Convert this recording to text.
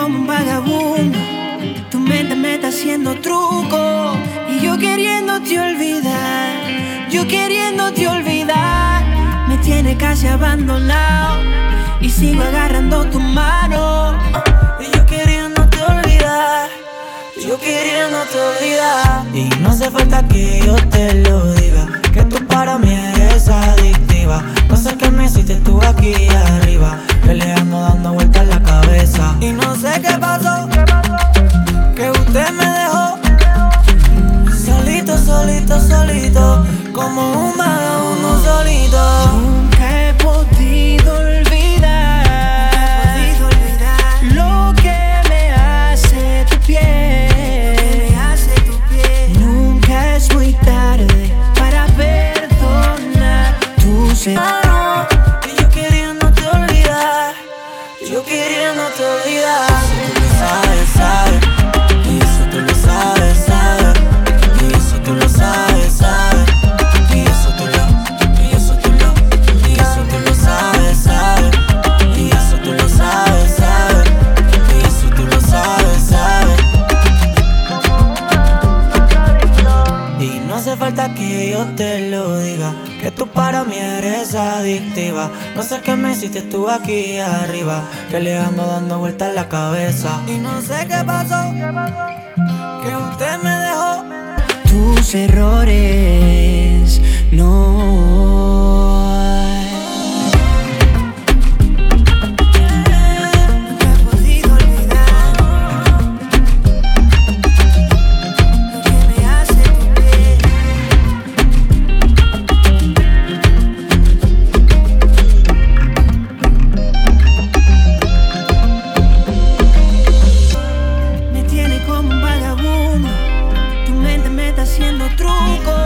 como un vagabundo, tu mente me está haciendo truco. Y yo queriéndote olvidar, yo queriéndote olvidar. Me tiene casi abandonado y sigo agarrando tu mano. Y yo queriéndote olvidar, yo queriéndote olvidar. Y no hace falta que yo te lo diga, que tú para mí eres adictiva. No sé qué me hiciste tú aquí arriba, peleando, dando vueltas en la cabeza. Y no sé qué pasó, que usted me dejó solito, solito, solito, como un vagabundo solito. Nunca he podido olvidar lo que me hace tu piel. Nunca es muy tarde para perdonar tus errores. Y yo queriéndote olvidar, yo queriéndote olvidar. Tú lo sabes, sabes, y eso tú lo sabes, sabes, y eso tú lo sabes, sabes, y eso tú lo, y eso tú lo, y eso tú lo sabes, sabes, y eso tú lo sabes, sabes, y eso tú lo sabes, sabes. Y no hace falta que yo te lo diga, que tú para mí eres adictiva. No sé qué me hiciste tú aquí arriba, que le ando dando vueltas en la cabeza. Y no sé qué pasó, que usted me dejó tus errores. No. Como un vagabundo, tu mente me está haciendo truco.